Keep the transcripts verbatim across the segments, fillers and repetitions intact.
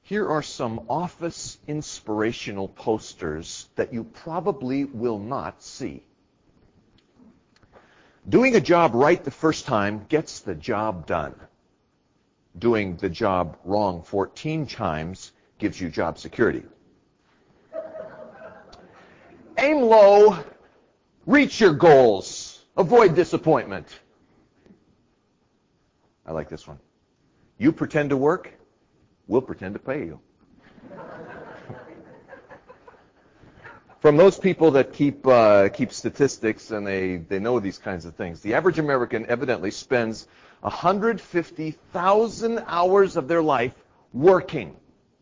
Here are some office inspirational posters that you probably will not see. Doing a job right the first time gets the job done. Doing the job wrong fourteen times gives you job security. Aim low, reach your goals, avoid disappointment. I like this one. You pretend to work, we'll pretend to pay you. From those people that keep uh, keep statistics and they, they know these kinds of things, the average American evidently spends one hundred fifty thousand hours of their life working.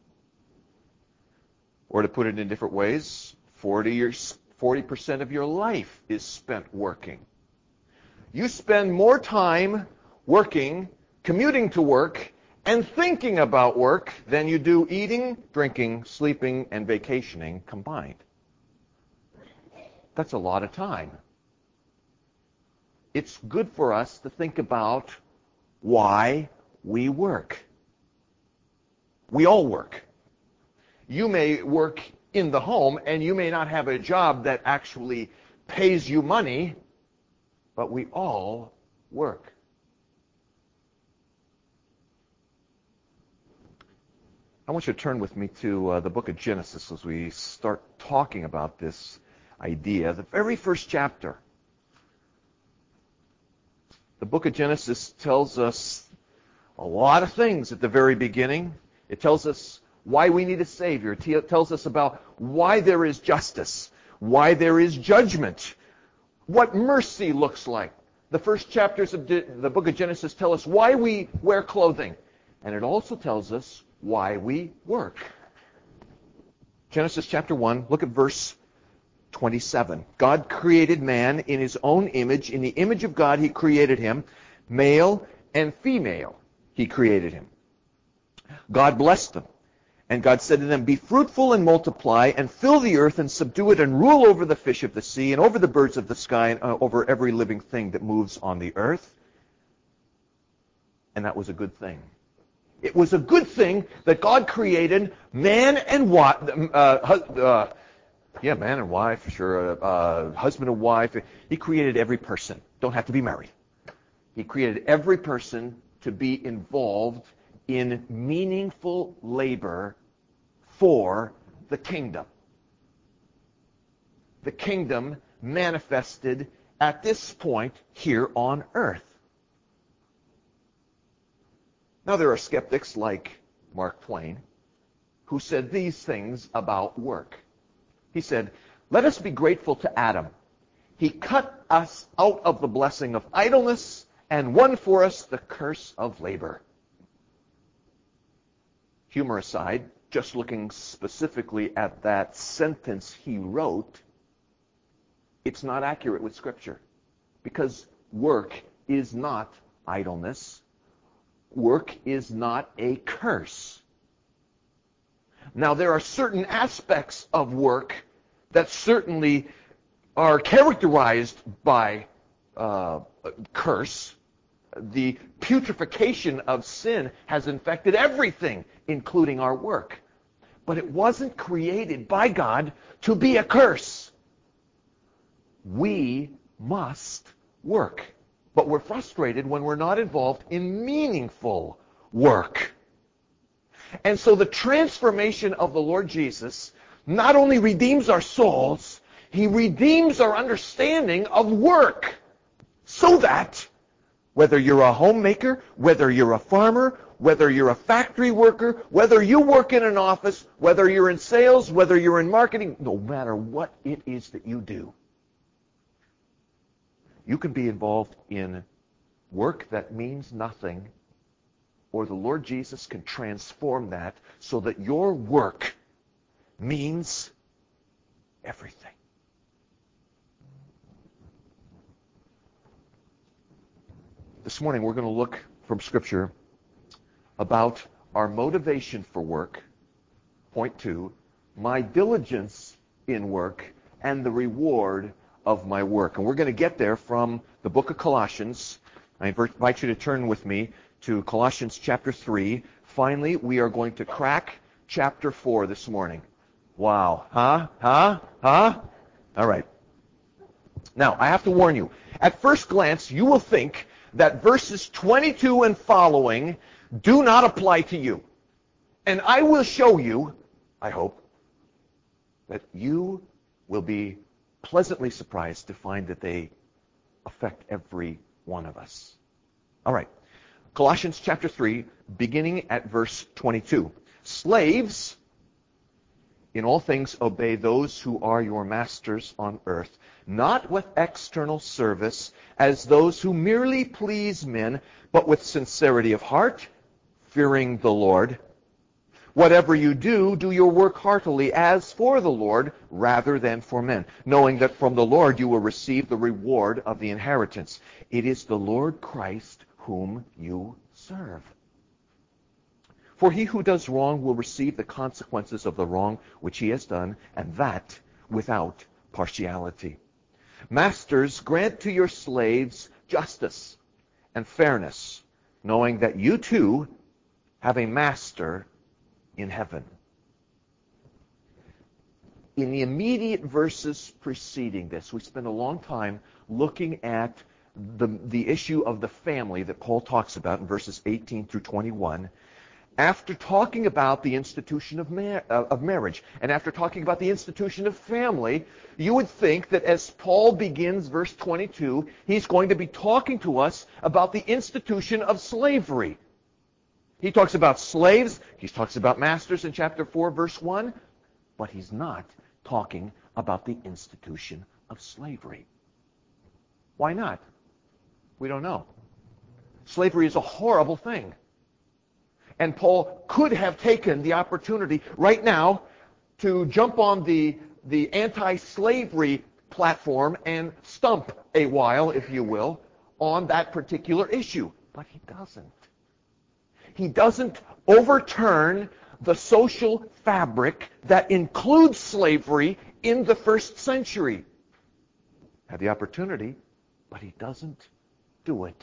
Or to put it in different ways, forty years, forty percent of your life is spent working. You spend more time working, commuting to work, and thinking about work than you do eating, drinking, sleeping, and vacationing combined. That's a lot of time. It's good for us to think about why we work. We all work. You may work in the home, and you may not have a job that actually pays you money, but we all work. I want you to turn with me to uh, the book of Genesis as we start talking about this idea. The very first chapter. The book of Genesis tells us a lot of things at the very beginning. It tells us why we need a Savior. It tells us about why there is justice, why there is judgment, what mercy looks like. The first chapters of the book of Genesis tell us why we wear clothing. And it also tells us why we work. Genesis chapter one, look at verse twenty-seven. God created man in his own image. In the image of God, he created him. Male and female, he created him. God blessed them. And God said to them, be fruitful and multiply, and fill the earth and subdue it, and rule over the fish of the sea, and over the birds of the sky, and uh, over every living thing that moves on the earth. And that was a good thing. It was a good thing that God created man and wife, uh, uh, yeah, man and wife, sure, uh, husband and wife. He created every person. Don't have to be married. He created every person to be involved in meaningful labor for the kingdom. The kingdom manifested at this point here on earth. Now there are skeptics like Mark Twain who said these things about work. He said, let us be grateful to Adam. He cut us out of the blessing of idleness and won for us the curse of labor. Humor aside, just looking specifically at that sentence he wrote, it's not accurate with Scripture. Because work is not idleness. Work is not a curse. Now, there are certain aspects of work that certainly are characterized by uh, curse. The putrefaction of sin has infected everything, including our work. But it wasn't created by God to be a curse. We must work. But we're frustrated when we're not involved in meaningful work. And so the transformation of the Lord Jesus not only redeems our souls, he redeems our understanding of work. So that whether you're a homemaker, whether you're a farmer, whether you're a factory worker, whether you work in an office, whether you're in sales, whether you're in marketing, no matter what it is that you do, you can be involved in work that means nothing, or the Lord Jesus can transform that so that your work means everything. This morning we're going to look from Scripture about our motivation for work. Point two, my diligence in work and the reward of my work. And we're going to get there from the book of Colossians. I invite you to turn with me to Colossians chapter three. Finally, we are going to crack chapter four this morning. Wow. Huh? Huh? Huh? All right. Now, I have to warn you. At first glance, you will think that verses twenty-two and following do not apply to you. And I will show you, I hope, that you will be pleasantly surprised to find that they affect every one of us. All right. Colossians chapter three, beginning at verse twenty-two. Slaves, in all things obey those who are your masters on earth, not with external service as those who merely please men, but with sincerity of heart, fearing the Lord. Whatever you do, do your work heartily as for the Lord rather than for men, knowing that from the Lord you will receive the reward of the inheritance. It is the Lord Christ whom you serve. For he who does wrong will receive the consequences of the wrong which he has done, and that without partiality. Masters, grant to your slaves justice and fairness, knowing that you too have a master in heaven. In the immediate verses preceding this, we spent a long time looking at the, the issue of the family that Paul talks about in verses eighteen through twenty-one. After talking about the institution of, mar- of marriage, and after talking about the institution of family, you would think that as Paul begins verse twenty-two, he's going to be talking to us about the institution of slavery. He talks about slaves, he talks about masters in chapter four, verse one, but he's not talking about the institution of slavery. Why not? We don't know. Slavery is a horrible thing. And Paul could have taken the opportunity right now to jump on the, the anti-slavery platform and stump a while, if you will, on that particular issue. But he doesn't. He doesn't overturn the social fabric that includes slavery in the first century. Had the opportunity, but he doesn't do it.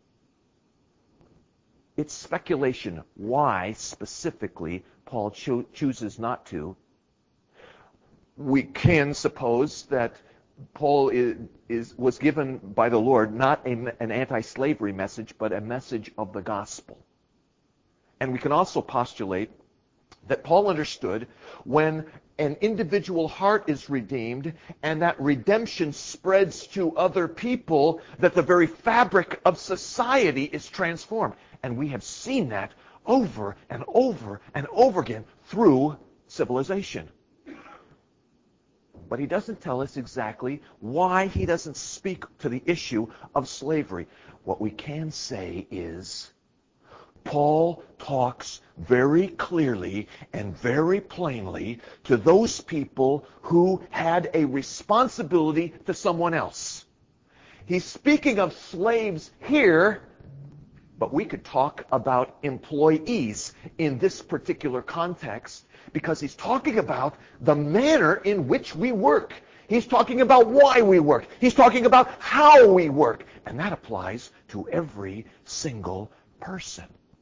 It's speculation why specifically Paul cho- chooses not to. We can suppose that Paul is, is was given by the Lord not a, an anti-slavery message, but a message of the gospel. And we can also postulate that Paul understood when an individual heart is redeemed and that redemption spreads to other people, that the very fabric of society is transformed. And we have seen that over and over and over again through civilization. But he doesn't tell us exactly why he doesn't speak to the issue of slavery. What we can say is Paul talks very clearly and very plainly to those people who had a responsibility to someone else. He's speaking of slaves here, but we could talk about employees in this particular context because he's talking about the manner in which we work. He's talking about why we work. He's talking about how we work. And that applies to every single person.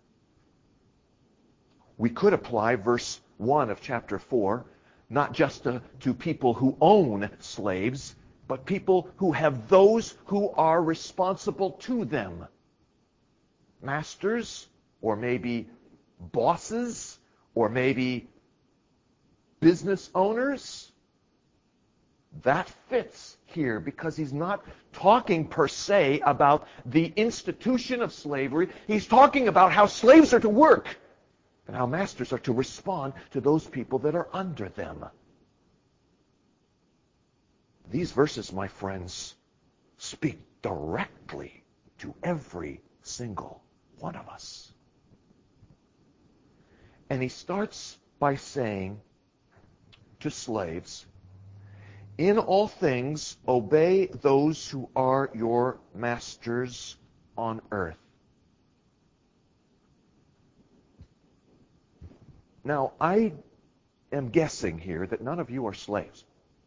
We could apply verse one of chapter four, not just to, to people who own slaves, but people who have those who are responsible to them. Masters, or maybe bosses, or maybe business owners. That fits here because he's not talking per se about the institution of slavery. He's talking about how slaves are to work and how masters are to respond to those people that are under them. These verses, my friends, speak directly to every single one of us. And he starts by saying to slaves, in all things obey those who are your masters on earth. Now, I am guessing here that none of you are slaves.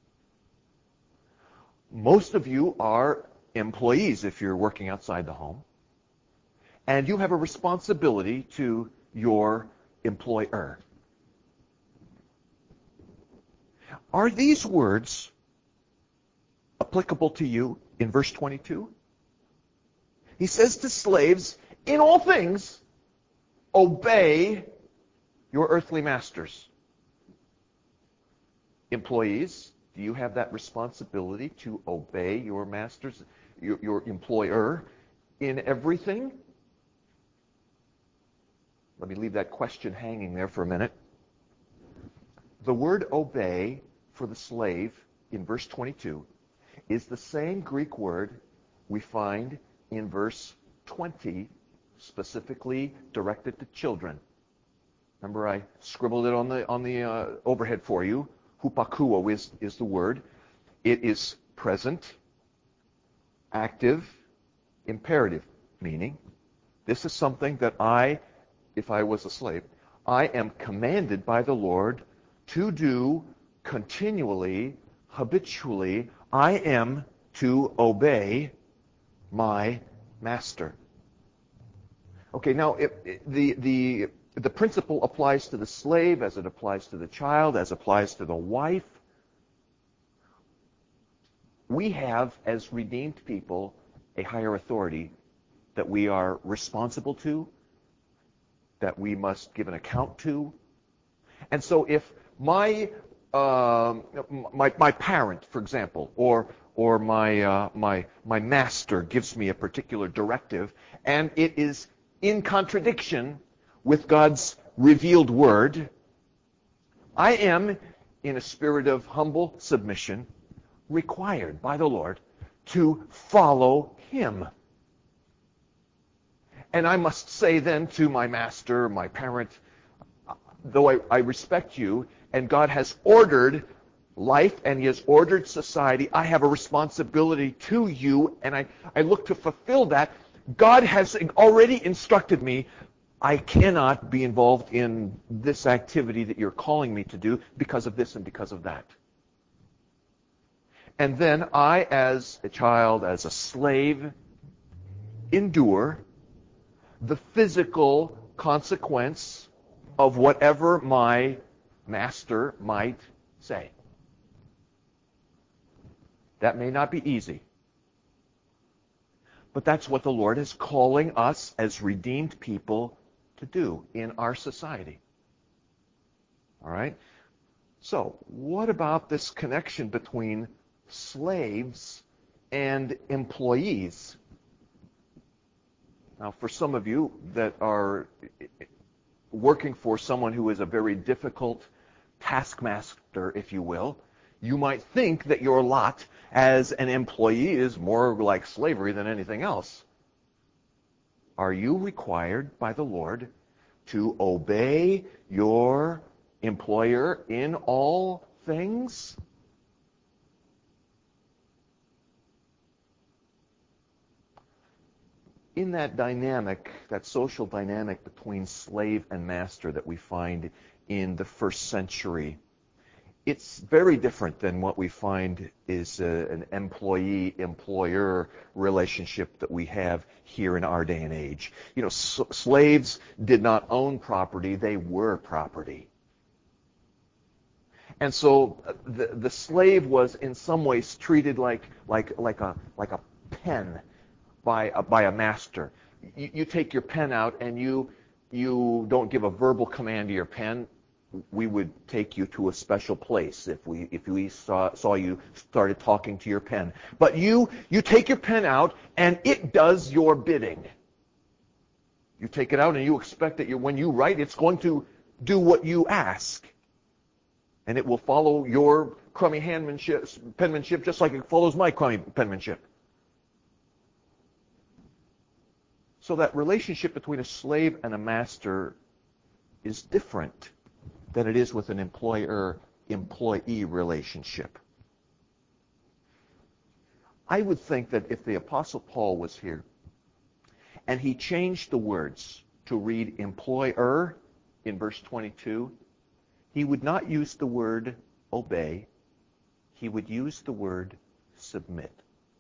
Most of you are employees if you're working outside the home. And you have a responsibility to your employer. Are these words applicable to you in verse twenty-two? He says to slaves, in all things, obey your earthly masters. Employees, do you have that responsibility to obey your masters, your, your employer, in everything? Let me leave that question hanging there for a minute. The word obey for the slave in verse twenty-two is the same Greek word we find in verse twenty, specifically directed to children. Remember, I scribbled it on the on the uh, overhead for you. Hupakuo is, is the word. It is present, active, imperative, meaning this is something that I, if I was a slave, I am commanded by the Lord to do continually, habitually. I am to obey my master. Okay, now if, the the the principle applies to the slave as it applies to the child, as applies to the wife. We have, as redeemed people, a higher authority that we are responsible to, that we must give an account to. And so if my uh, my my parent, for example, or or my uh, my my master gives me a particular directive, and it is in contradiction with God's revealed word, I am, in a spirit of humble submission, required by the Lord to follow Him. And I must say then to my master, my parent, though I, I respect you, and God has ordered life and He has ordered society, I have a responsibility to you, and I, I look to fulfill that. God has already instructed me, I cannot be involved in this activity that you're calling me to do because of this and because of that. And then I, as a child, as a slave, endure the physical consequence of whatever my master might say. That may not be easy. But that's what the Lord is calling us as redeemed people to do in our society. All right? So, what about this connection between slaves and employees? Now, for some of you that are working for someone who is a very difficult taskmaster, if you will, you might think that your lot as an employee is more like slavery than anything else. Are you required by the Lord to obey your employer in all things? In that dynamic, that social dynamic between slave and master that we find in the first century, it's very different than what we find is a, an employee-employer relationship that we have here in our day and age. You know, s- slaves did not own property, they were property. And so uh, the, the slave was in some ways treated like, like, like, a, like a pen by a, by a master. You, you take your pen out and you, you don't give a verbal command to your pen. We would take you to a special place if we if we saw saw you started talking to your pen. But you you take your pen out and it does your bidding. You take it out and you expect that you, when you write, it's going to do what you ask, and it will follow your crummy handmanship, penmanship, just like it follows my crummy penmanship. So that relationship between a slave and a master is different than it is with an employer-employee relationship. I would think that if the Apostle Paul was here and he changed the words to read employer in verse twenty-two, he would not use the word obey, he would use the word submit.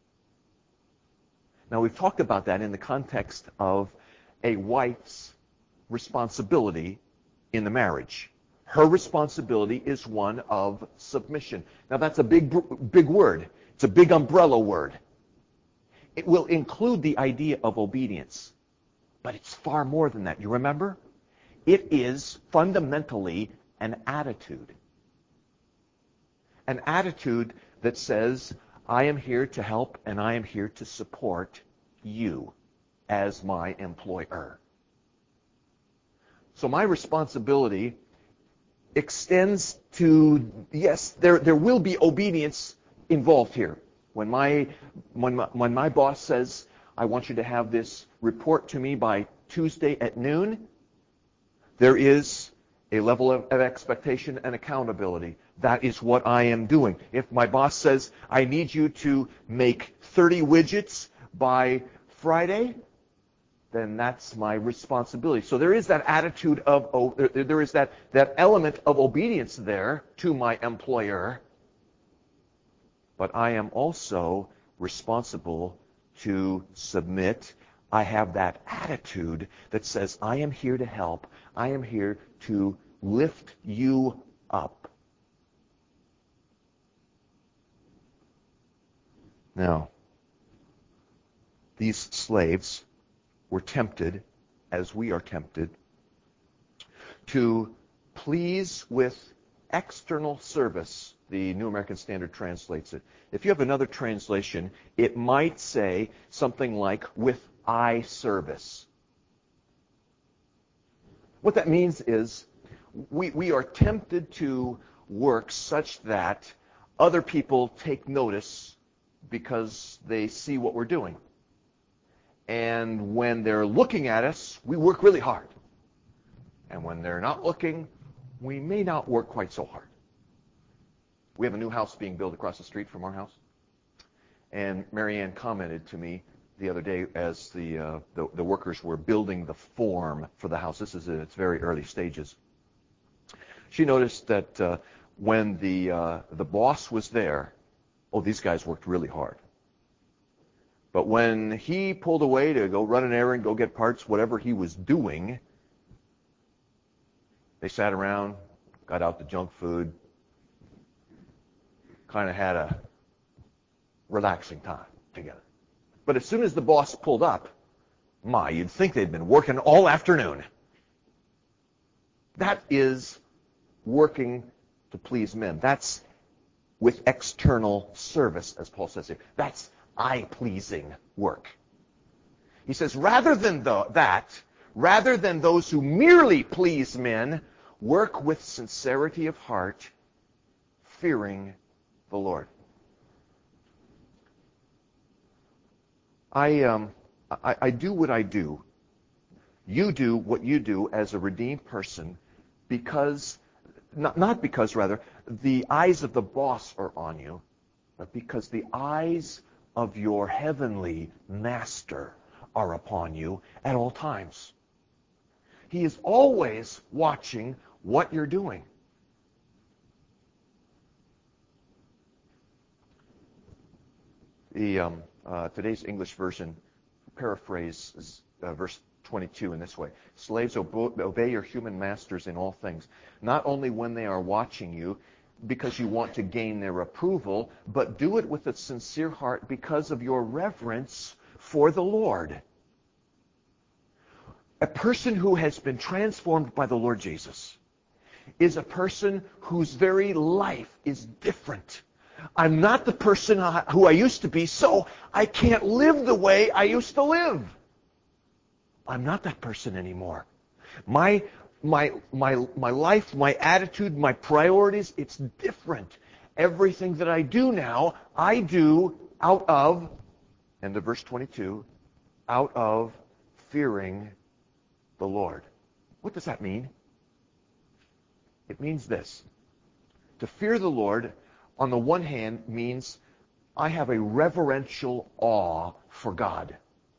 Now, we've talked about that in the context of a wife's responsibility in the marriage. Her responsibility is one of submission. Now that's a big, big word. It's a big umbrella word. It will include the idea of obedience. But it's far more than that. You remember? It is fundamentally an attitude. An attitude that says, I am here to help and I am here to support you as my employer. So my responsibility extends to, yes, there, there will be obedience involved here. When my, when my, when my boss says, I want you to have this report to me by Tuesday at noon, there is a level of, of expectation and accountability. That is what I am doing. If my boss says, I need you to make thirty widgets by Friday, then that's my responsibility. So there is that attitude of, oh, there, there is that, that element of obedience there to my employer. But I am also responsible to submit. I have that attitude that says, I am here to help. I am here to lift you up. Now, these slaves were tempted, as we are tempted, to please with external service. The New American Standard translates it. If you have another translation, it might say something like, with eye service. What that means is, we, we are tempted to work such that other people take notice because they see what we're doing. And when they're looking at us, we work really hard. And when they're not looking, we may not work quite so hard. We have a new house being built across the street from our house. And Marianne commented to me the other day as the, uh, the, the workers were building the form for the house. This is in its very early stages. She noticed that uh, when the, uh, the boss was there, oh, these guys worked really hard. But when he pulled away to go run an errand, go get parts, whatever he was doing, they sat around, got out the junk food, kind of had a relaxing time together. But as soon as the boss pulled up, my, you'd think they'd been working all afternoon. That is working to please men. That's with external service, as Paul says here. That's eye-pleasing work. He says, rather than the, that, rather than those who merely please men, work with sincerity of heart, fearing the Lord. I, um, I, I do what I do. You do what you do as a redeemed person because, not, not because, rather, the eyes of the boss are on you, but because the eyes of your heavenly master are upon you at all times. He is always watching what you're doing. The um, uh, today's English version paraphrases uh, verse twenty-two in this way: slaves, obey your human masters in all things, not only when they are watching you because you want to gain their approval, but do it with a sincere heart because of your reverence for the Lord. A person who has been transformed by the Lord Jesus is a person whose very life is different. I'm not the person who I used to be, so I can't live the way I used to live. I'm not that person anymore. My my my my life, my attitude, my priorities, it's different. Everything that I do now, I do out of, end of verse twenty-two, out of fearing the Lord. What does that mean? It means this. To fear the Lord, on the one hand, means I have a reverential awe for God.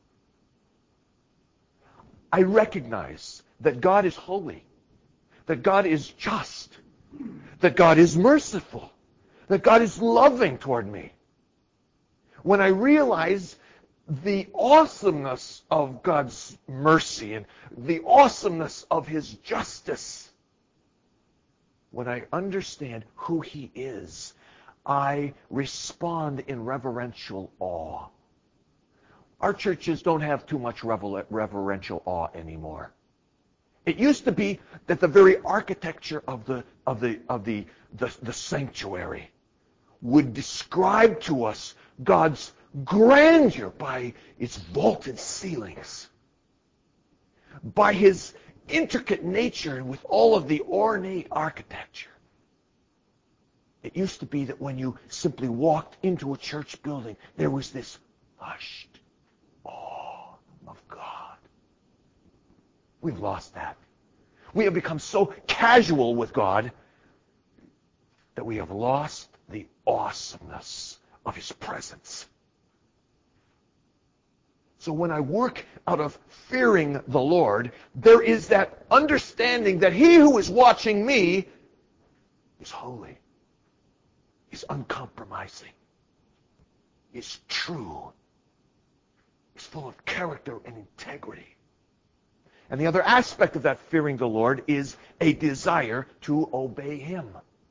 I recognize that God is holy, that God is just, that God is merciful, that God is loving toward me. When I realize the awesomeness of God's mercy and the awesomeness of His justice, when I understand who he is, I respond in reverential awe. Our churches don't have too much revel- reverential awe anymore. It used to be that the very architecture of the of the of the the, the sanctuary would describe to us God's grandeur by its vaulted ceilings, by his intricate nature with all of the ornate architecture. It used to be that when you simply walked into a church building, there was this hushed awe of God. We've lost that. We have become so casual with God that we have lost the awesomeness of his presence. So when I work out of fearing the Lord, there is that understanding that he who is watching me is holy, is uncompromising, is true, is full of character and integrity. And the other aspect of that fearing the Lord is a desire to obey him.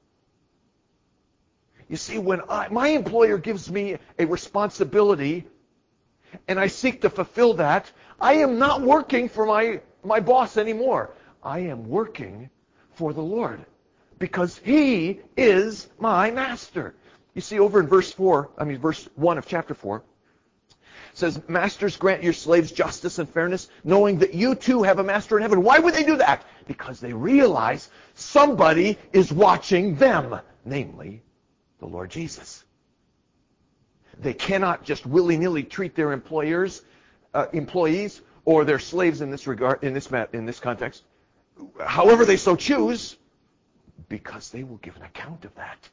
You see, when I, my employer gives me a responsibility and I seek to fulfill that, I am not working for my, my boss anymore. I am working for the Lord because he is my master. You see, over in verse four, I mean verse one of chapter four, it says, masters, grant your slaves justice and fairness, knowing that you too have a master in heaven. Why would they do that? Because they realize somebody is watching them, namely the Lord Jesus. They cannot just willy-nilly treat their employers, uh, employees, or their slaves in this regard, in this in this context, however they so choose, because they will give an account of that.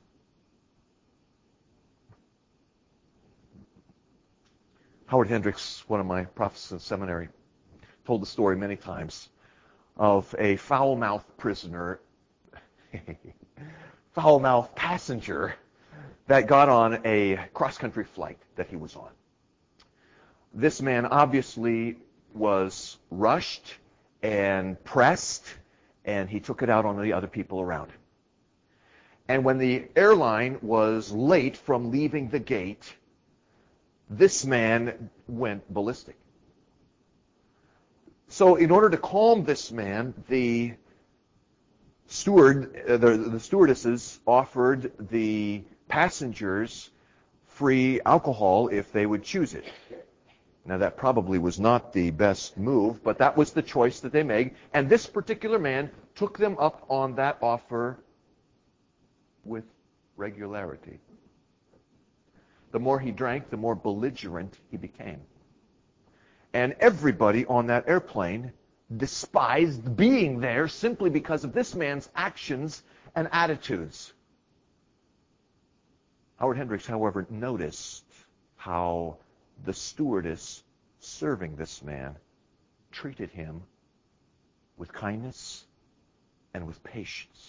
Howard Hendricks, one of my professors in seminary, told the story many times of a foul-mouthed prisoner, foul-mouthed passenger that got on a cross-country flight that he was on. This man obviously was rushed and pressed, and he took it out on the other people around him. And when the airline was late from leaving the gate, this man went ballistic. So in order to calm this man, the steward, uh, the, the stewardesses offered the passengers free alcohol if they would choose it. Now that probably was not the best move, but that was the choice that they made. And this particular man took them up on that offer with regularity. The more he drank, the more belligerent he became. And everybody on that airplane despised being there simply because of this man's actions and attitudes. Howard Hendricks, however, noticed how the stewardess serving this man treated him with kindness and with patience.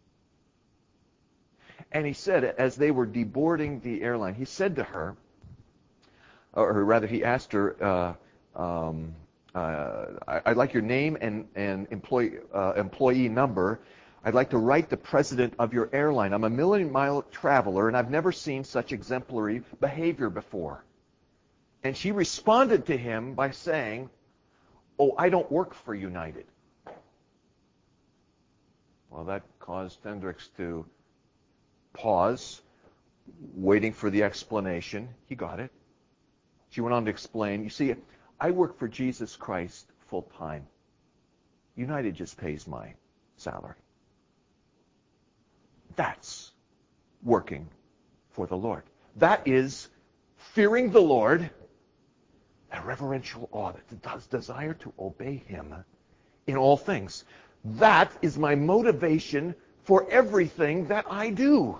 And he said, as they were deboarding the airline, he said to her, or rather he asked her, uh, um, uh, I'd like your name and, and employee, uh, employee number. I'd like to write the president of your airline. I'm a million-mile traveler, and I've never seen such exemplary behavior before. And she responded to him by saying, oh, I don't work for United. Well, that caused Hendricks to pause, waiting for the explanation. He got it. She went on to explain, you see, I work for Jesus Christ full time. United just pays my salary. That's working for the Lord. That is fearing the Lord, a reverential awe, that desire to obey him in all things. That is my motivation for everything that I do.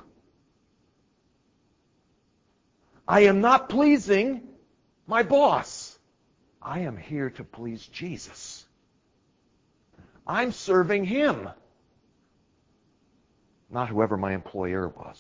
I am not pleasing my boss. I am here to please Jesus. I'm serving him, not whoever my employer was.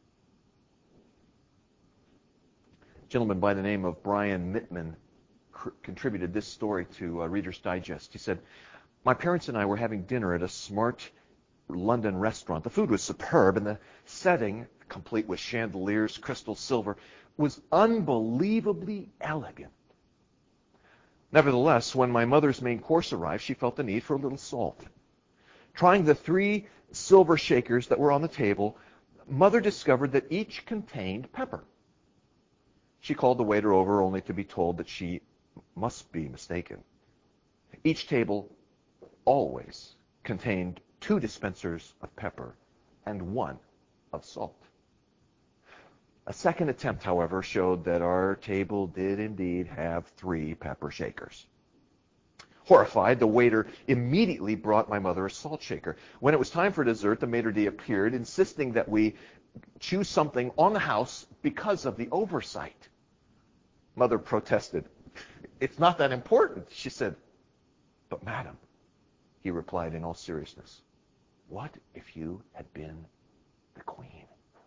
A gentleman by the name of Brian Mittman cr- contributed this story to uh, Reader's Digest. He said, my parents and I were having dinner at a smart London restaurant. The food was superb, and the setting, complete with chandeliers, crystal silver, was unbelievably elegant. Nevertheless, when my mother's main course arrived, she felt the need for a little salt. Trying the three silver shakers that were on the table, Mother discovered that each contained pepper. She called the waiter over only to be told that she must be mistaken. Each table always contained two dispensers of pepper and one of salt. A second attempt, however, showed that our table did indeed have three pepper shakers. Horrified, the waiter immediately brought my mother a salt shaker. When it was time for dessert, the maitre d' appeared, insisting that we choose something on the house because of the oversight. Mother protested. "It's not that important," she said. "But madam," he replied in all seriousness, "what if you had been the queen?"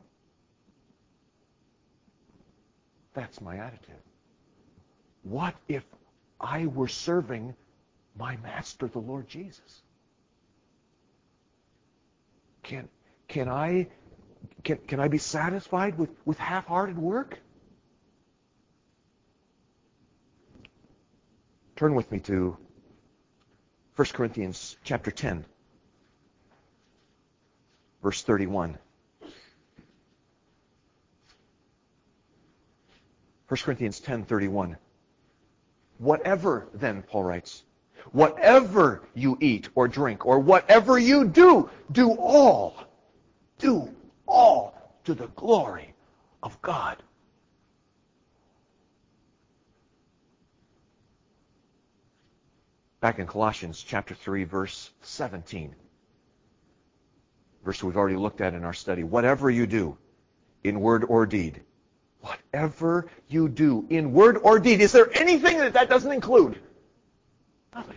That's my attitude. What if I were serving my master, the Lord Jesus? Can can I can can I be satisfied with, with half-hearted work? Turn with me to First Corinthians chapter ten, verse thirty-one. First Corinthians ten thirty-one. Whatever, then, Paul writes, whatever you eat or drink or whatever you do, do all, do all to the glory of God. Back in Colossians chapter three, verse seventeen. Verse we've already looked at in our study. Whatever you do, in word or deed, whatever you do in word or deed. Is there anything that that doesn't include? Nothing.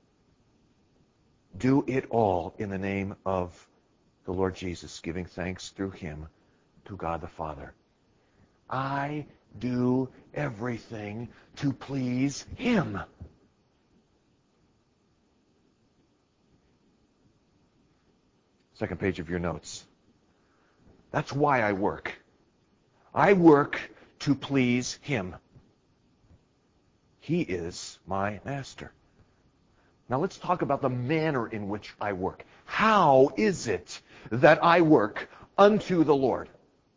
Do it all in the name of the Lord Jesus, giving thanks through him to God the Father. I do everything to please him. Second page of your notes. That's why I work. I work to please him. He is my master. Now let's talk about the manner in which I work. How is it that I work unto the Lord?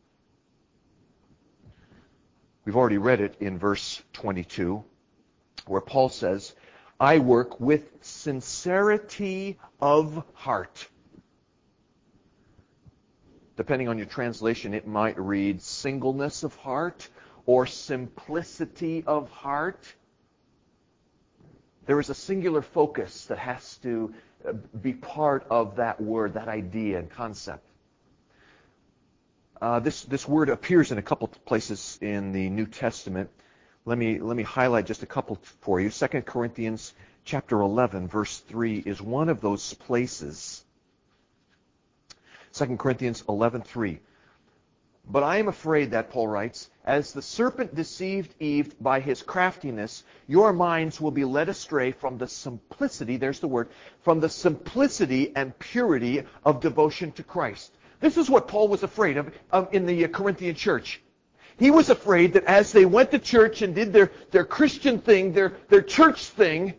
We've already read it in verse twenty-two, where Paul says, I work with sincerity of heart. Depending on your translation, it might read singleness of heart or simplicity of heart. There is a singular focus that has to be part of that word, that idea and concept. Uh, this this word appears in a couple places in the New Testament. Let me let me highlight just a couple for you. Second Corinthians chapter eleven, verse three is one of those places. Second Corinthians eleven three. But I am afraid that, Paul writes, as the serpent deceived Eve by his craftiness, your minds will be led astray from the simplicity, there's the word, from the simplicity and purity of devotion to Christ. This is what Paul was afraid of um, in the Corinthian church. He was afraid that as they went to church and did their, their Christian thing, their, their church thing,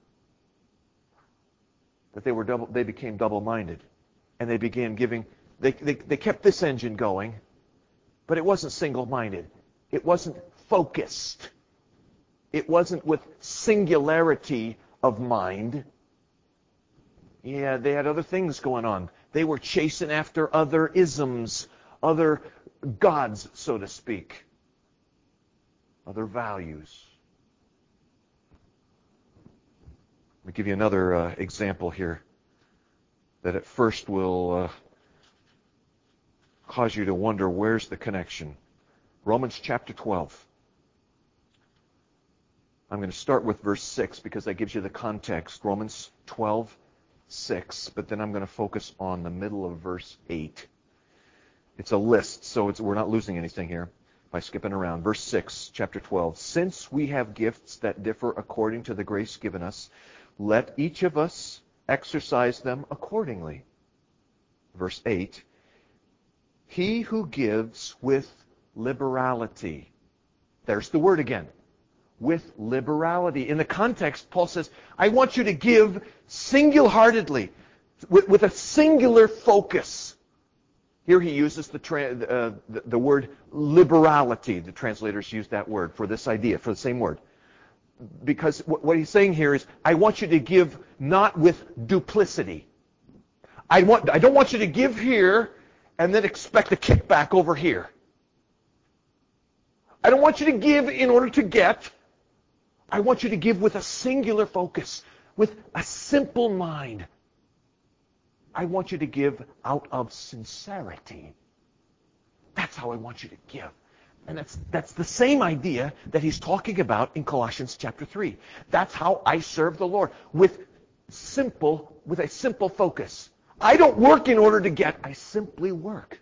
that they were double, they became double-minded. And they began giving, they, they, they kept this engine going, but it wasn't single-minded. It wasn't focused. It wasn't with singularity of mind. Yeah, they had other things going on. They were chasing after other isms, other gods, so to speak, other values. Let me give you another uh, example here that at first will uh, cause you to wonder, where's the connection? Romans chapter twelve. I'm going to start with verse six because that gives you the context. Romans twelve, six. But then I'm going to focus on the middle of verse eight. It's a list, so it's, we're not losing anything here by skipping around. Verse six, chapter twelve. Since we have gifts that differ according to the grace given us, let each of us exercise them accordingly. verse eight, he who gives with liberality. There's the word again. With liberality. In the context, Paul says, I want you to give single-heartedly, with, with a singular focus. Here he uses the, tra- uh, the, the word liberality. The translators use that word for this idea, for the same word. Because what he's saying here is, I want you to give not with duplicity. I want, I don't want you to give here and then expect a kickback over here. I don't want you to give in order to get. I want you to give with a singular focus, with a simple mind. I want you to give out of sincerity. That's how I want you to give. And that's that's the same idea that he's talking about in Colossians chapter three. That's how I serve the Lord, with simple, with a simple focus. I don't work in order to get, I simply work.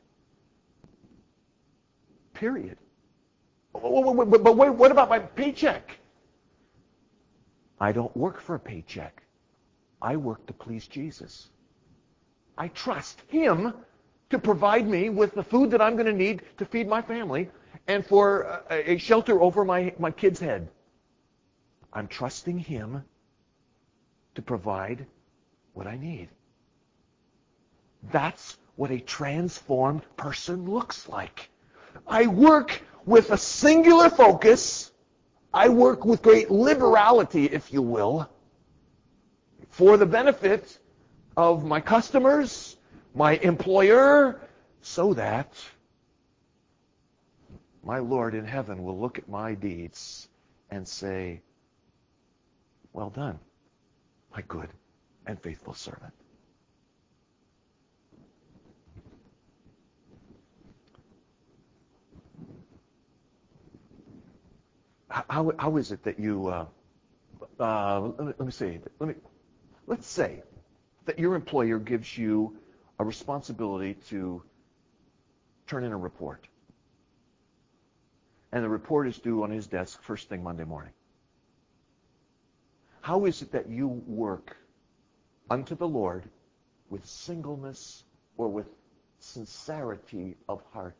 Period. But what about my paycheck? I don't work for a paycheck. I work to please Jesus. I trust Him to provide me with the food that I'm going to need to feed my family and for a shelter over my, my kid's head. I'm trusting Him to provide what I need. That's what a transformed person looks like. I work with a singular focus. I work with great liberality, if you will, for the benefit of my customers, my employer, so that my Lord in heaven will look at my deeds and say, well done, my good and faithful servant. How, how is it that you, uh, uh, let, me, let me see, let me, let's say that your employer gives you a responsibility to turn in a report. And the report is due on his desk first thing Monday morning. How is it that you work unto the Lord with singleness or with sincerity of heart?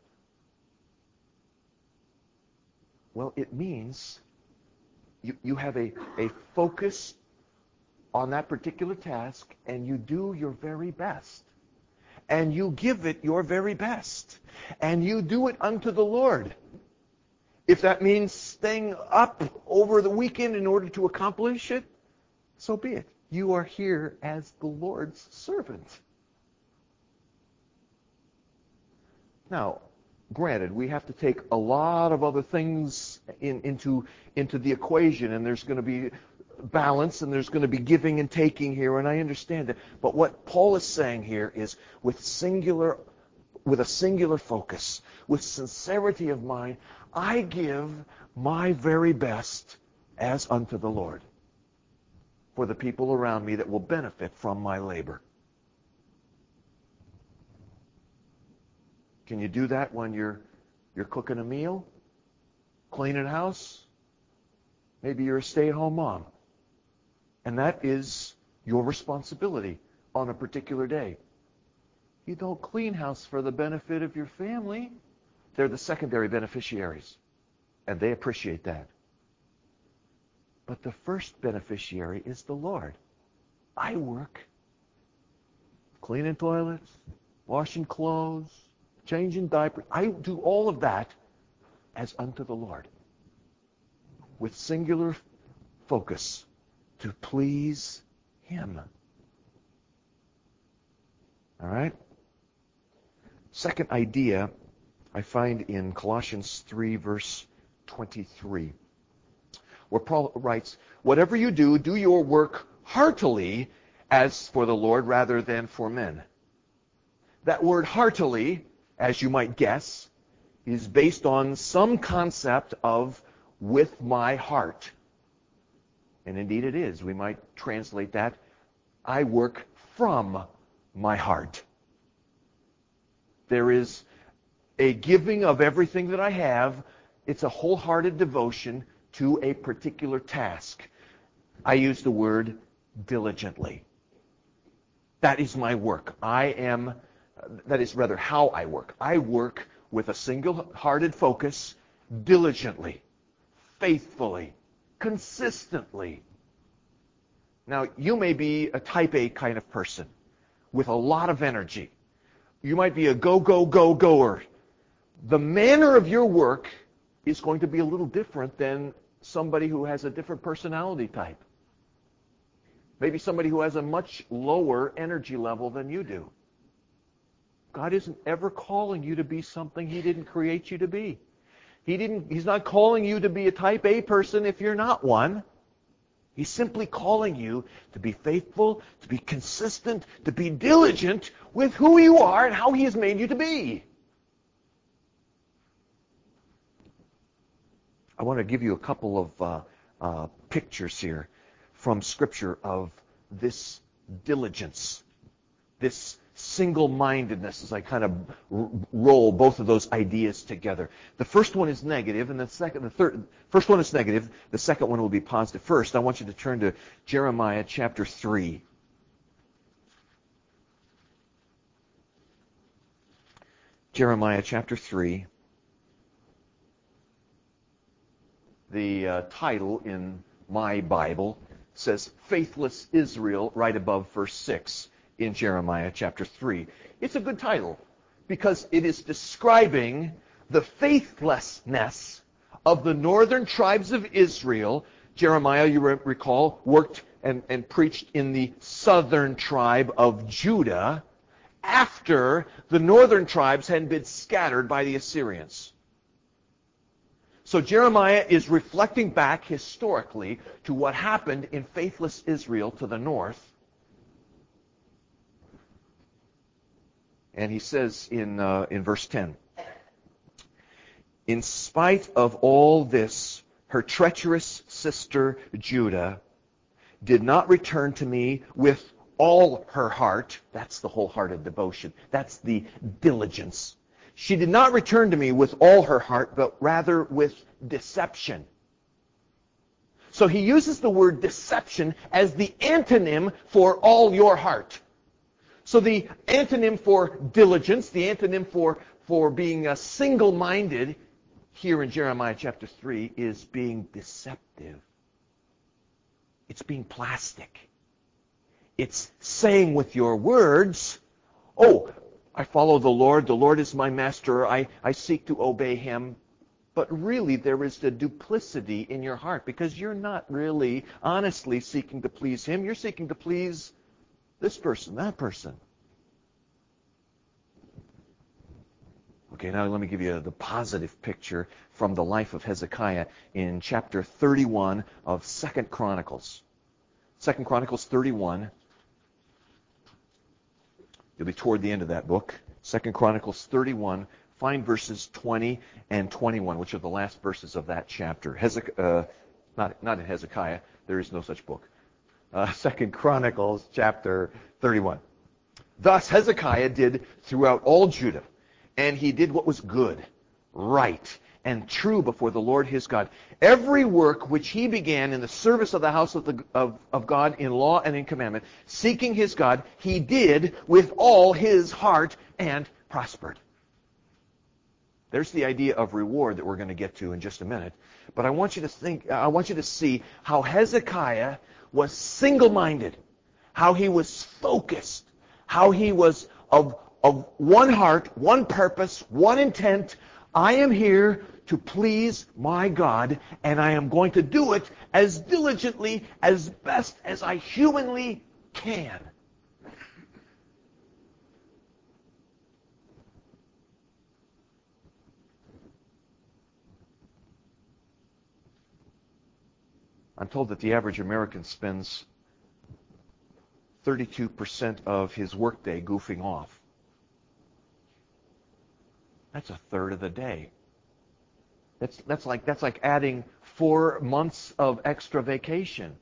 Well, it means you, you have a, a focus on that particular task, and you do your very best. And you give it your very best. And you do it unto the Lord. If that means staying up over the weekend in order to accomplish it, so be it. You are here as the Lord's servant. Now, granted, we have to take a lot of other things in, into, into the equation, and there's going to be balance, and there's going to be giving and taking here, and I understand that. But what Paul is saying here is with singular, with a singular focus, with sincerity of mind, I give my very best as unto the Lord for the people around me that will benefit from my labor. Can you do that when you're you're cooking a meal, cleaning a house? Maybe you're a stay-at-home mom. And that is your responsibility on a particular day. You don't clean house for the benefit of your family. They're the secondary beneficiaries, and they appreciate that. But the first beneficiary is the Lord. I work cleaning toilets, washing clothes, changing diapers. I do all of that as unto the Lord, with singular focus to please Him. All right? Second idea I find in Colossians three, verse twenty-three, where Paul writes, whatever you do, do your work heartily as for the Lord rather than for men. That word heartily, as you might guess, is based on some concept of with my heart. And indeed it is. We might translate that, I work from my heart. There is a giving of everything that I have. It's a wholehearted devotion to a particular task. I use the word diligently. That is my work. I am that is rather how I work. I work with a single-hearted focus, diligently, faithfully, consistently. Now, you may be a type A kind of person with a lot of energy. You might be a go, go, go, goer. The manner of your work is going to be a little different than somebody who has a different personality type. Maybe somebody who has a much lower energy level than you do. God isn't ever calling you to be something He didn't create you to be. He didn't, He's not calling you to be a type A person if you're not one. He's simply calling you to be faithful, to be consistent, to be diligent with who you are and how He has made you to be. I want to give you a couple of uh, uh, pictures here from Scripture of this diligence, this single-mindedness, as I kind of r- roll both of those ideas together. The first one is negative, and the second, the third, first one is negative. The second one will be positive. First, I want you to turn to Jeremiah chapter three. Jeremiah chapter three. The uh, title in my Bible says Faithless Israel right above verse six in Jeremiah chapter three. It's a good title because it is describing the faithlessness of the northern tribes of Israel. Jeremiah, you recall, worked and, and preached in the southern tribe of Judah after the northern tribes had been scattered by the Assyrians. So Jeremiah is reflecting back historically to what happened in faithless Israel to the north. And he says in uh, in verse ten, in spite of all this, her treacherous sister Judah did not return to me with all her heart. That's the wholehearted devotion. That's the diligence. She did not return to me with all her heart, but rather with deception. So he uses the word deception as the antonym for all your heart. So the antonym for diligence, the antonym for, for being a single-minded here in Jeremiah chapter three is being deceptive. It's being plastic. It's saying with your words, oh, I follow the Lord, the Lord is my master, I, I seek to obey Him. But really there is the duplicity in your heart because you're not really honestly seeking to please Him. You're seeking to please this person, that person. Okay, now let me give you the positive picture from the life of Hezekiah in chapter thirty-one of Second Chronicles. Second Chronicles thirty-one. You'll be toward the end of that book. Second Chronicles thirty-one. Find verses twenty and twenty-one, which are the last verses of that chapter. Hezek- uh, not, not in Hezekiah. There is no such book. Uh, Second Chronicles chapter thirty-one. Thus Hezekiah did throughout all Judah, and he did what was good, right, and true before the Lord his God. Every work which he began in the service of the house of, the, of, of God in law and in commandment, seeking his God, he did with all his heart and prospered. There's the idea of reward that we're going to get to in just a minute. But I want you to think, I want you to see how Hezekiah was single-minded, how he was focused, how he was of, of one heart, one purpose, one intent. I am here to please my God, and I am going to do it as diligently, as best as I humanly can. I'm told that the average American spends thirty-two percent of his workday goofing off. That's a third of the day. That's, that's, like, that's like adding four months of extra vacation.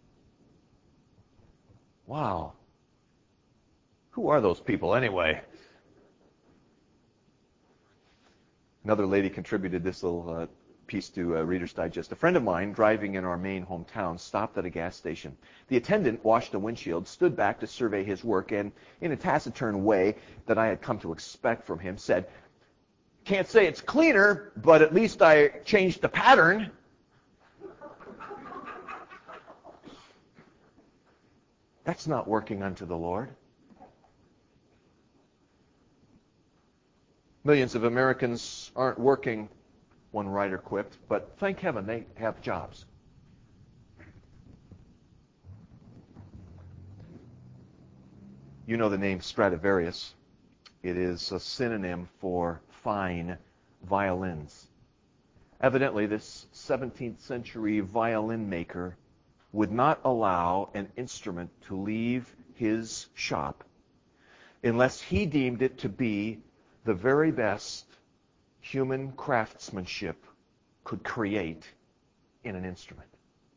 Wow. Who are those people anyway? Another lady contributed this little uh, piece to uh, Reader's Digest. A friend of mine driving in our main hometown stopped at a gas station. The attendant washed the windshield, stood back to survey his work, and in a taciturn way that I had come to expect from him, said, "Can't say it's cleaner, but at least I changed the pattern." That's not working unto the Lord. Millions of Americans aren't working, one writer quipped, but thank heaven they have jobs. You know the name Stradivarius. It is a synonym for fine violins. Evidently, this seventeenth century violin maker would not allow an instrument to leave his shop unless he deemed it to be the very best human craftsmanship could create in an instrument.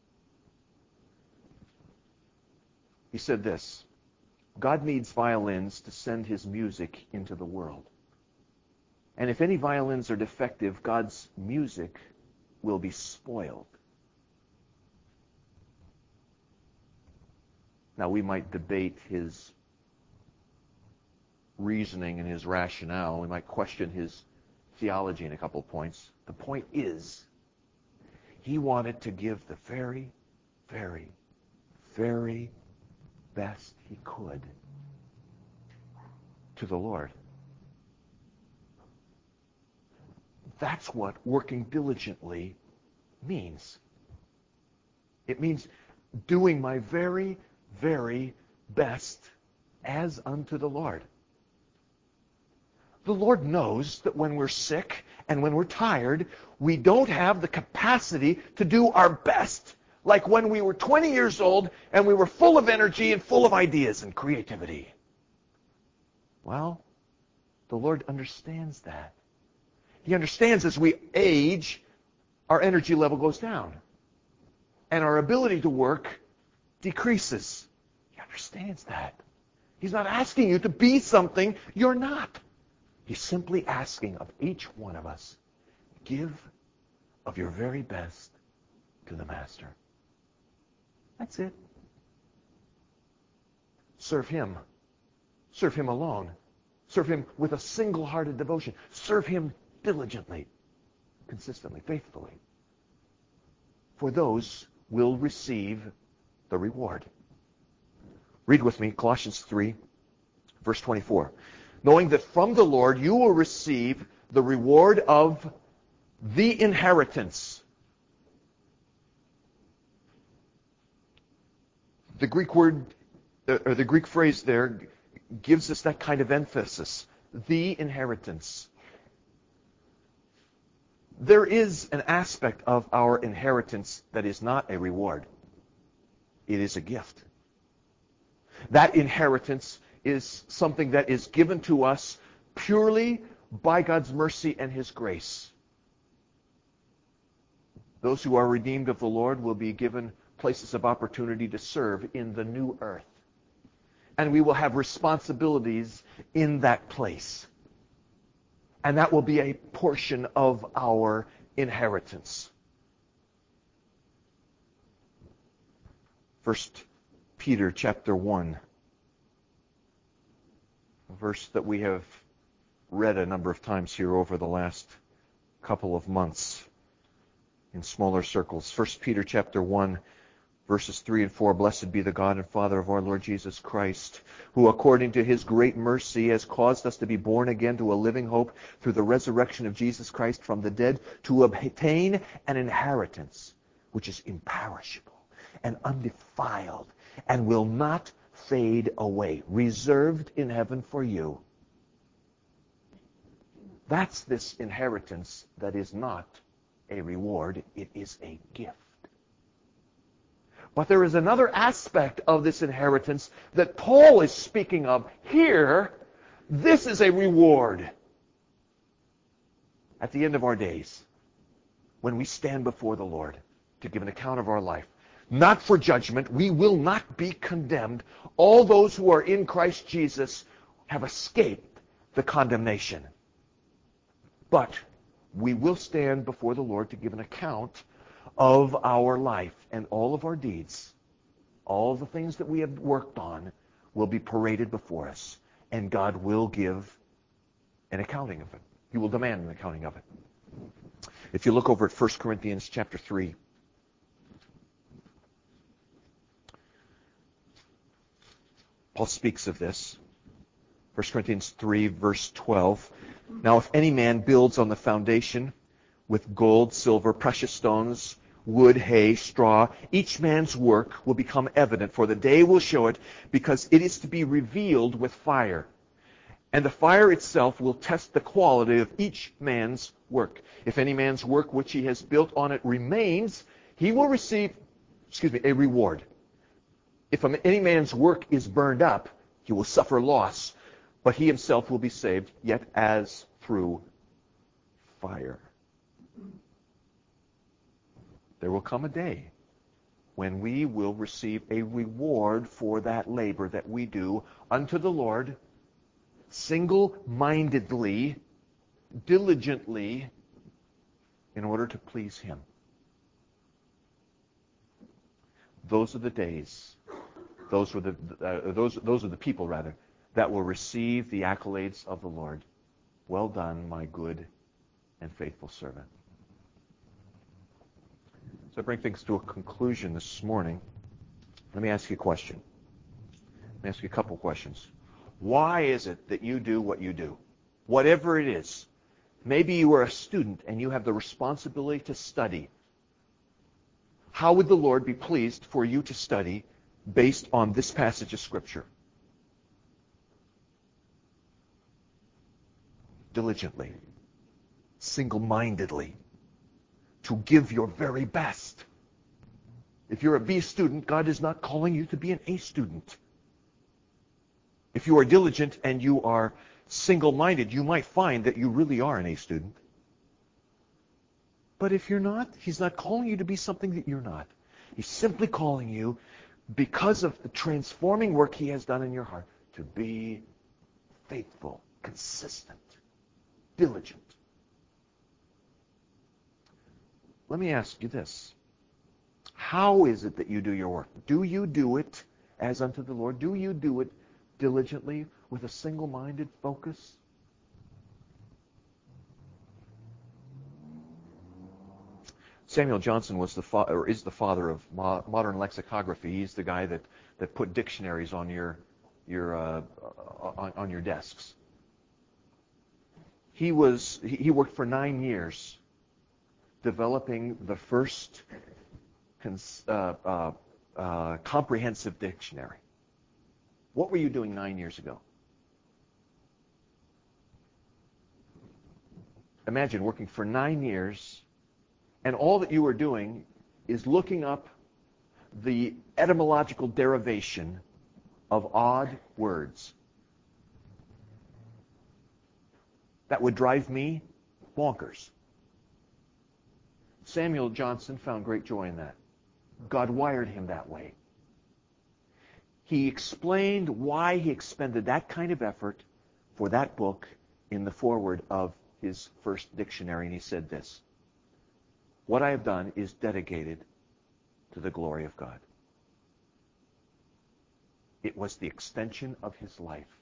He said this: God needs violins to send his music into the world. And if any violins are defective, God's music will be spoiled. Now, we might debate his reasoning and his rationale. We might question his theology in a couple of points. The point is, he wanted to give the very, very, very best he could to the Lord. That's what working diligently means. It means doing my very, very best as unto the Lord. The Lord knows that when we're sick and when we're tired, we don't have the capacity to do our best like when we were twenty years old and we were full of energy and full of ideas and creativity. Well, the Lord understands that. He understands as we age, our energy level goes down. And our ability to work decreases. He understands that. He's not asking you to be something you're not. He's simply asking of each one of us, give of your very best to the Master. That's it. Serve him. Serve him alone. Serve him with a single-hearted devotion. Serve him diligently, consistently, faithfully. For those will receive the reward. Read with me Colossians three, verse twenty-four. Knowing that from the Lord you will receive the reward of the inheritance. The Greek word, or the Greek phrase there, gives us that kind of emphasis. The inheritance. There is an aspect of our inheritance that is not a reward. It is a gift. That inheritance is something that is given to us purely by God's mercy and his grace. Those who are redeemed of the Lord will be given places of opportunity to serve in the new earth. And we will have responsibilities in that place. And that will be a portion of our inheritance. First Peter chapter one. A verse that we have read a number of times here over the last couple of months in smaller circles. First Peter chapter one, verses three and four. Blessed be the God and Father of our Lord Jesus Christ, who according to his great mercy has caused us to be born again to a living hope through the resurrection of Jesus Christ from the dead, to obtain an inheritance which is imperishable and undefiled and will not fade away, reserved in heaven for you. That's this inheritance that is not a reward, it is a gift. But there is another aspect of this inheritance that Paul is speaking of here. This is a reward. At the end of our days, when we stand before the Lord to give an account of our life, not for judgment, we will not be condemned. All those who are in Christ Jesus have escaped the condemnation. But we will stand before the Lord to give an account of our life, and all of our deeds, all the things that we have worked on, will be paraded before us, and God will give an accounting of it. He will demand an accounting of it. If you look over at First Corinthians chapter three, Paul speaks of this. First Corinthians three, verse twelve. Now if any man builds on the foundation with gold, silver, precious stones, wood, hay, straw, each man's work will become evident, for the day will show it, because it is to be revealed with fire. And the fire itself will test the quality of each man's work. If any man's work which he has built on it remains, he will receive, excuse me, a reward. If any man's work is burned up, he will suffer loss, but he himself will be saved, yet as through fire. There will come a day when we will receive a reward for that labor that we do unto the Lord, single-mindedly, diligently, in order to please Him. Those are the days, those were the uh, those those are the people rather that will receive the accolades of the Lord. Well done, my good and faithful servant. So I bring things to a conclusion this morning. Let me ask you a question. Let me ask you a couple questions. Why is it that you do what you do? Whatever it is. Maybe you are a student and you have the responsibility to study. How would the Lord be pleased for you to study based on this passage of Scripture? Diligently, single-mindedly, to give your very best. If you're a B student, God is not calling you to be an A student. If you are diligent and you are single-minded, you might find that you really are an A student. But if you're not, He's not calling you to be something that you're not. He's simply calling you, because of the transforming work He has done in your heart, to be faithful, consistent, diligent. Let me ask you this. How is it that you do your work? Do you do it as unto the Lord? Do you do it diligently with a single-minded focus? Samuel Johnson was the fa- or is the father of mo- modern lexicography. He's the guy that, that put dictionaries on your your uh, on, on your desks. He was he worked for nine years developing the first cons- uh, uh, uh, comprehensive dictionary. What were you doing nine years ago? Imagine working for nine years, and all that you were doing is looking up the etymological derivation of odd words. That would drive me bonkers. Samuel Johnson found great joy in that. God wired him that way. He explained why he expended that kind of effort for that book in the foreword of his first dictionary, and he said this: "What I have done is dedicated to the glory of God." It was the extension of his life.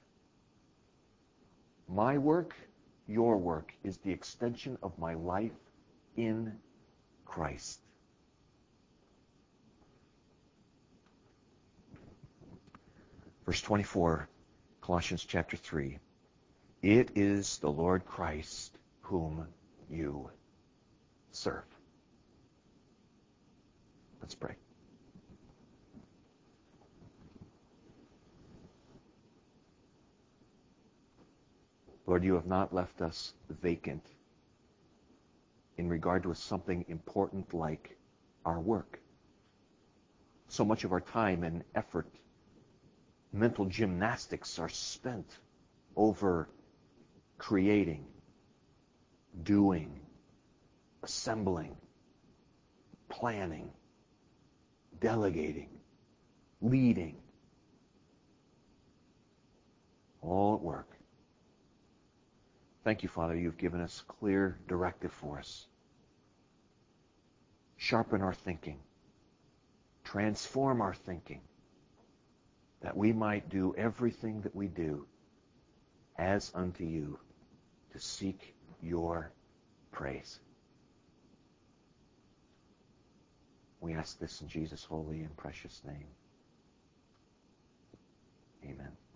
My work, your work, is the extension of my life in Christ. Verse twenty-four, Colossians chapter three. It is the Lord Christ whom you serve. Let's pray. Lord, you have not left us vacant in regard to something important like our work. So much of our time and effort, mental gymnastics, are spent over creating, doing, assembling, planning, delegating, leading, all at work. Thank you, Father, you've given us clear directive for us. Sharpen our thinking. Transform our thinking, that we might do everything that we do as unto you, to seek your praise. We ask this in Jesus' holy and precious name. Amen.